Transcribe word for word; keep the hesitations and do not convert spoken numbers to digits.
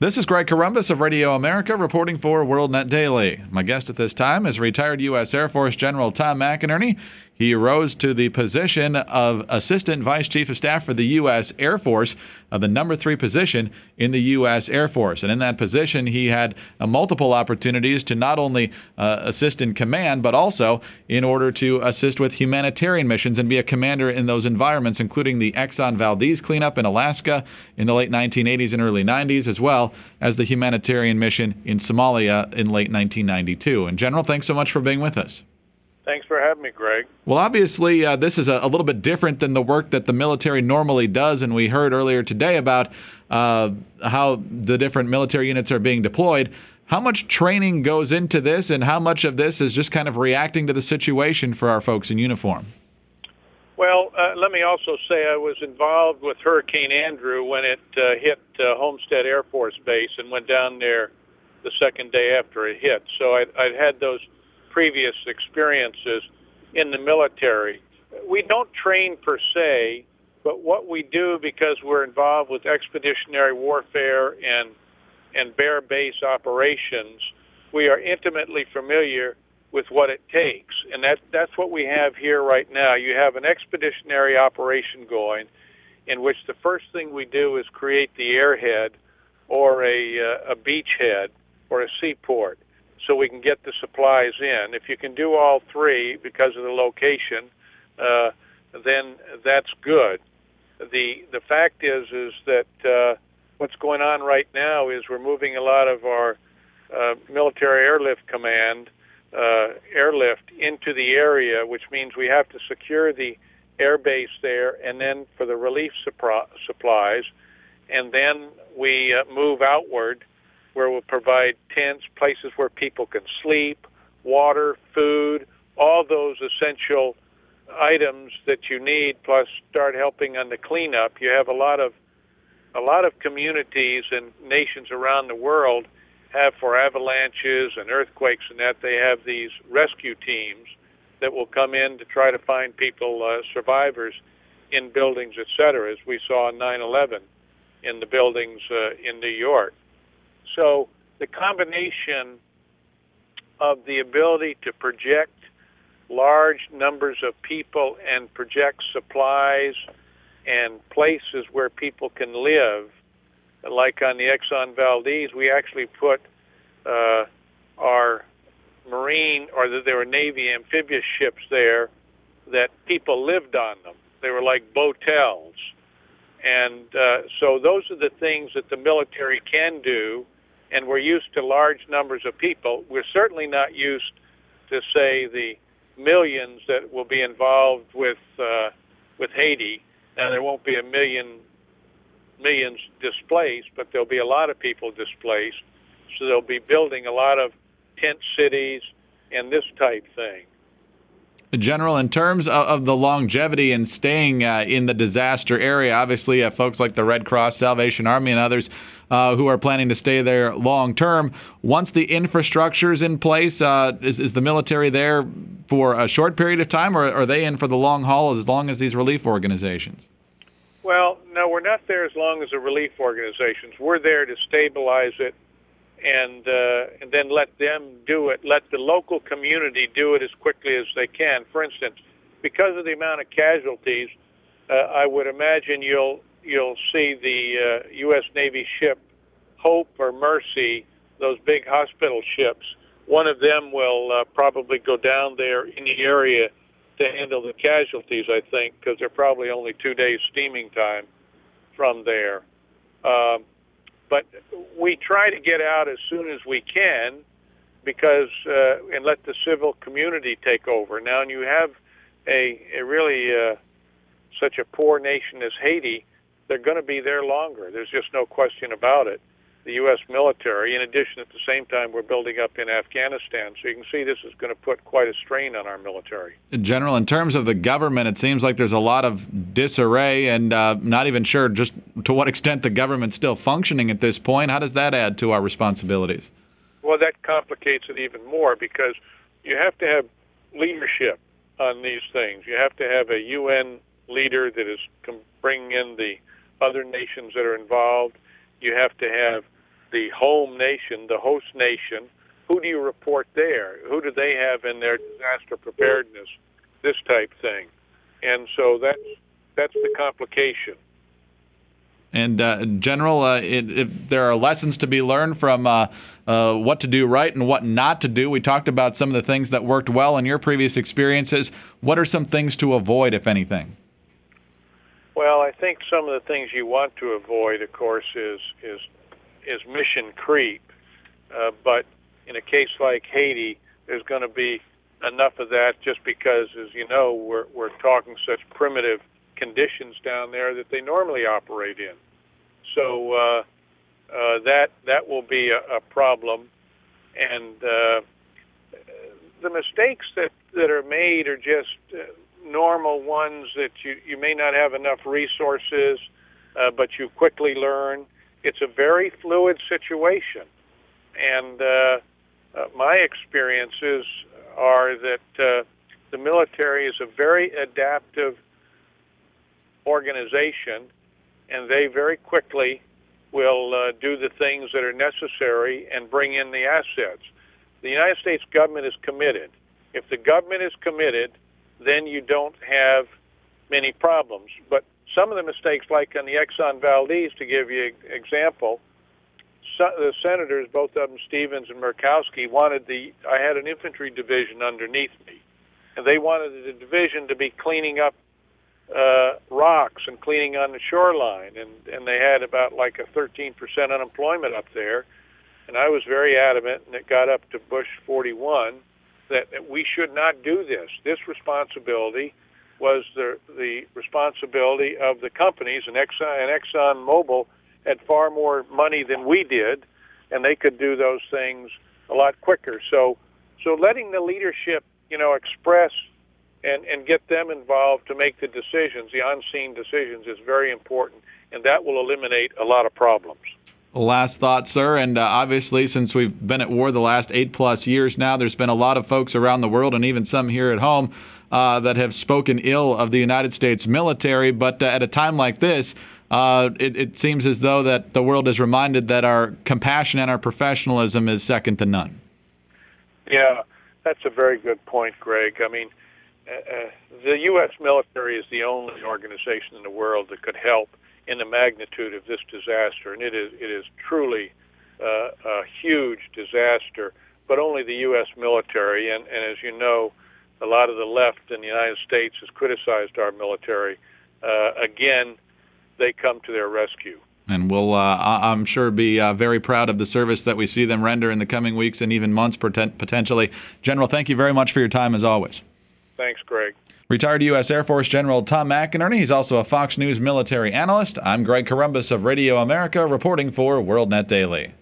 This is Greg Corombos of Radio America reporting for WorldNet Daily. My guest at this time is retired U S Air Force General Tom McInerney. He rose to the position of Assistant Vice Chief of Staff for the U S Air Force, uh, the number three position in the U S Air Force. And in that position, he had uh, multiple opportunities to not only uh, assist in command, but also in order to assist with humanitarian missions and be a commander in those environments, including the Exxon Valdez cleanup in Alaska in the late nineteen eighties and early nineties, as well as the humanitarian mission in Somalia in late nineteen ninety-two. And General, thanks so much for being with us. Thanks for having me, Greg. Well, obviously, uh, this is a, a little bit different than the work that the military normally does, and we heard earlier today about uh, how the different military units are being deployed. How much training goes into this, and how much of this is just kind of reacting to the situation for our folks in uniform? Well, uh, let me also say I was involved with Hurricane Andrew when it uh, hit uh, Homestead Air Force Base and went down there the second day after it hit. So I'd, I'd had those previous experiences in the military. We don't train per se, but what we do, because we're involved with expeditionary warfare and and bear base operations, we are intimately familiar with what it takes. And that that's what we have here right now. You have an expeditionary operation going in which the first thing we do is create the airhead or a, uh, a beachhead or a seaport, so we can get the supplies in. If you can do all three because of the location, uh, then that's good. The the fact is is that uh, what's going on right now is we're moving a lot of our uh, military airlift command uh, airlift into the area, which means we have to secure the air base there, and then for the relief supri- supplies, and then we uh, move outward, where we'll provide tents, places where people can sleep, water, food, all those essential items that you need, plus start helping on the cleanup. You have a lot of a lot of communities and nations around the world have, for avalanches and earthquakes and that, they have these rescue teams that will come in to try to find people, uh, survivors in buildings, et cetera, as we saw on nine eleven in the buildings uh, in New York. So the combination of the ability to project large numbers of people and project supplies and places where people can live, like on the Exxon Valdez, we actually put uh, our Marine, or that there were Navy amphibious ships there that people lived on them. They were like botels. And uh, so those are the things that the military can do, and we're used to large numbers of people. We're certainly not used to, say, the millions that will be involved with uh, with Haiti. Now, there won't be a million millions displaced, but there'll be a lot of people displaced. So they'll be building a lot of tent cities and this type thing. General, in terms of, of the longevity and staying uh, in the disaster area, obviously uh, folks like the Red Cross, Salvation Army, and others uh, who are planning to stay there long term, once the infrastructure is in place, uh, is, is the military there for a short period of time, or are they in for the long haul as long as these relief organizations? Well, no, we're not there as long as the relief organizations. We're there to stabilize it and uh, and then let them do it, let the local community do it as quickly as they can. For instance, because of the amount of casualties, uh, I would imagine you'll you'll see the uh, U S Navy ship Hope or Mercy, those big hospital ships. One of them will uh, probably go down there in the area to handle the casualties, I think, because they're probably only two days steaming time from there. Um, But we try to get out as soon as we can, because uh, and let the civil community take over. Now, when you have a, a really uh, such a poor nation as Haiti, they're going to be there longer. There's just no question about it. The U S military, in addition, at the same time, we're building up in Afghanistan. So you can see this is going to put quite a strain on our military. General, in terms of the government, it seems like there's a lot of disarray, and uh, not even sure just to what extent the government's still functioning at this point. How does that add to our responsibilities? Well, that complicates it even more, because you have to have leadership on these things. You have to have a U N leader that is bringing in the other nations that are involved. You have to have the home nation, the host nation, who do you report there? Who do they have in their disaster preparedness? This type thing. And so that's, that's the complication. And uh, General, uh, it, if there are lessons to be learned from uh, uh, what to do right and what not to do. We talked about some of the things that worked well in your previous experiences. What are some things to avoid, if anything? Well, I think some of the things you want to avoid, of course, is is is mission creep. Uh, but in a case like Haiti, there's going to be enough of that just because, as you know, we're we're talking such primitive conditions down there that they normally operate in. So uh, uh, that that will be a, a problem, and uh, the mistakes that, that are made are just uh, normal ones that you, you may not have enough resources, uh, but you quickly learn. It's a very fluid situation, and uh, uh, my experiences are that uh, the military is a very adaptive organization, and they very quickly will uh, do the things that are necessary and bring in the assets. The United States government is committed. If the government is committed, then you don't have many problems. But some of the mistakes, like on the Exxon Valdez, to give you an example, so, the senators, both of them, Stevens and Murkowski, wanted the, I had an infantry division underneath me, and they wanted the division to be cleaning up Uh, rocks and cleaning on the shoreline, and, and they had about like a thirteen percent unemployment up there, and I was very adamant, and it got up to Bush forty-one, that, that we should not do this. This responsibility was the the responsibility of the companies, and Exxon and Exxon Mobil had far more money than we did, and they could do those things a lot quicker. So, so letting the leadership, you know, express And, and get them involved to make the decisions, the on-scene decisions, is very important, and that will eliminate a lot of problems. Last thought, sir, and uh, obviously since we've been at war the last eight-plus years now, there's been a lot of folks around the world, and even some here at home, uh, that have spoken ill of the United States military, but uh, at a time like this, uh, it, it seems as though that the world is reminded that our compassion and our professionalism is second to none. Yeah, that's a very good point, Greg. I mean, Uh, the U S military is the only organization in the world that could help in the magnitude of this disaster, and it is it is truly uh, a huge disaster, but only the U S military. And, and as you know, a lot of the left in the United States has criticized our military. Uh, again, they come to their rescue. And we'll, uh, I'm sure, be uh, very proud of the service that we see them render in the coming weeks and even months potentially. General, thank you very much for your time, as always. Thanks, Greg. Retired U S Air Force General Tom McInerney. He's also a Fox News military analyst. I'm Greg Corombos of Radio America, reporting for WorldNet Daily.